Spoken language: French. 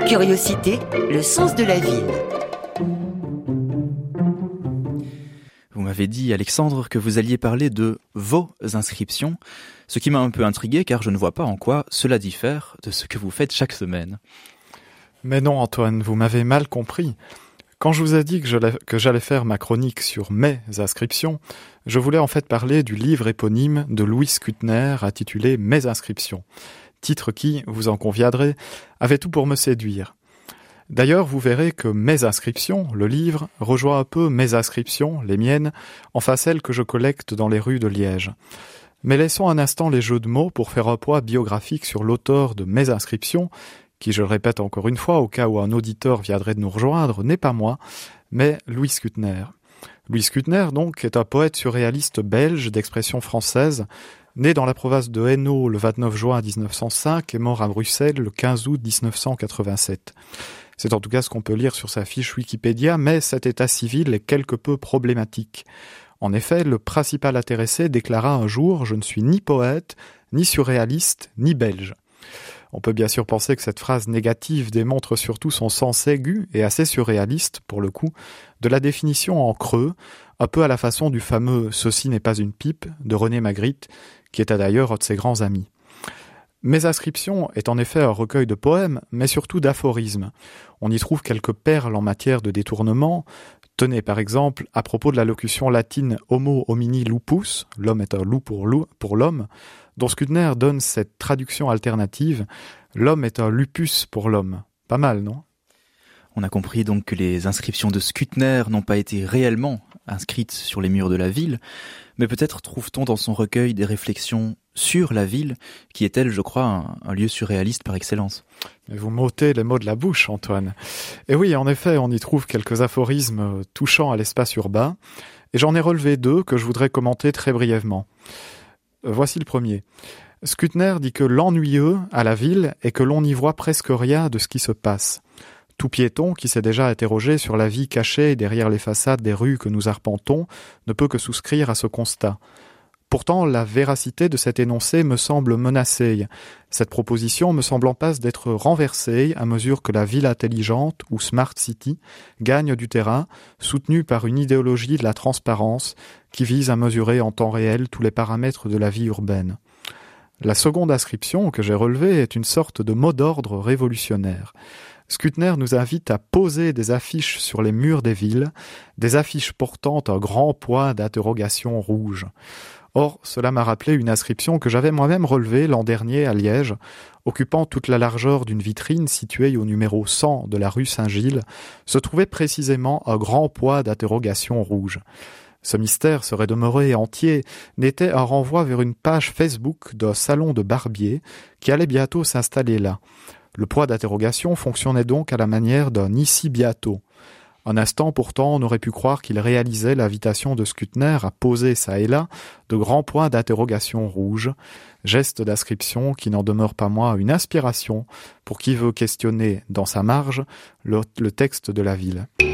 Curiosité, le sens de la ville. Vous m'avez dit, Alexandre, que vous alliez parler de vos inscriptions, ce qui m'a un peu intrigué car je ne vois pas en quoi cela diffère de ce que vous faites chaque semaine. Mais non, Antoine, vous m'avez mal compris. Quand je vous ai dit que j'allais faire ma chronique sur mes inscriptions, je voulais en fait parler du livre éponyme de Louis Kuttner intitulé « Mes inscriptions », titre qui, vous en conviendrez, avait tout pour me séduire. D'ailleurs, vous verrez que Mes inscriptions, le livre, rejoint un peu Mes inscriptions, les miennes, enfin celles que je collecte dans les rues de Liège. Mais laissons un instant les jeux de mots pour faire un poids biographique sur l'auteur de Mes inscriptions, qui, je le répète encore une fois, au cas où un auditeur viendrait de nous rejoindre, n'est pas moi, mais Louis Kuttner. Louis Kuttner, donc, est un poète surréaliste belge d'expression française, né dans la province de Hainaut le 29 juin 1905 et mort à Bruxelles le 15 août 1987. C'est en tout cas ce qu'on peut lire sur sa fiche Wikipédia, mais cet état civil est quelque peu problématique. En effet, le principal intéressé déclara un jour « Je ne suis ni poète, ni surréaliste, ni belge ». On peut bien sûr penser que cette phrase négative démontre surtout son sens aigu et assez surréaliste, pour le coup, de la définition en creux, un peu à la façon du fameux « Ceci n'est pas une pipe » de René Magritte, qui était d'ailleurs un de ses grands amis. Mes inscriptions est en effet un recueil de poèmes, mais surtout d'aphorismes. On y trouve quelques perles en matière de détournement. Tenez par exemple, à propos de la locution latine « homo homini lupus », l'homme est un loup pour l'homme, dont Kuttner donne cette traduction alternative « l'homme est un lupus pour l'homme ». Pas mal, non ? On a compris donc que les inscriptions de Kuttner n'ont pas été réellement inscrites sur les murs de la ville, mais peut-être trouve-t-on dans son recueil des réflexions sur la ville, qui est, elle, je crois, un lieu surréaliste par excellence. Mais vous m'ôtez les mots de la bouche, Antoine. Et oui, en effet, on y trouve quelques aphorismes touchant à l'espace urbain, et j'en ai relevé deux que je voudrais commenter très brièvement. Voici le premier. Kuttner dit que l'ennuyeux à la ville est que l'on n'y voit presque rien de ce qui se passe. Tout piéton qui s'est déjà interrogé sur la vie cachée derrière les façades des rues que nous arpentons ne peut que souscrire à ce constat. Pourtant, la véracité de cet énoncé me semble menacée. Cette proposition me semble en passe d'être renversée à mesure que la ville intelligente, ou Smart City, gagne du terrain, soutenue par une idéologie de la transparence qui vise à mesurer en temps réel tous les paramètres de la vie urbaine. La seconde inscription que j'ai relevée est une sorte de mot d'ordre révolutionnaire. Kuttner nous invite à poser des affiches sur les murs des villes, des affiches portant un grand point d'interrogation rouge. Or, cela m'a rappelé une inscription que j'avais moi-même relevée l'an dernier à Liège, occupant toute la largeur d'une vitrine située au numéro 100 de la rue Saint-Gilles, se trouvait précisément un grand point d'interrogation rouge. Ce mystère serait demeuré entier, n'était un renvoi vers une page Facebook d'un salon de barbier qui allait bientôt s'installer là. Le point d'interrogation fonctionnait donc à la manière d'un « ici bientôt ». Un instant pourtant, on aurait pu croire qu'il réalisait l'invitation de Kuttner à poser ça et là de grands points d'interrogation rouges, geste d'inscription qui n'en demeure pas moins une inspiration pour qui veut questionner dans sa marge le texte de la ville.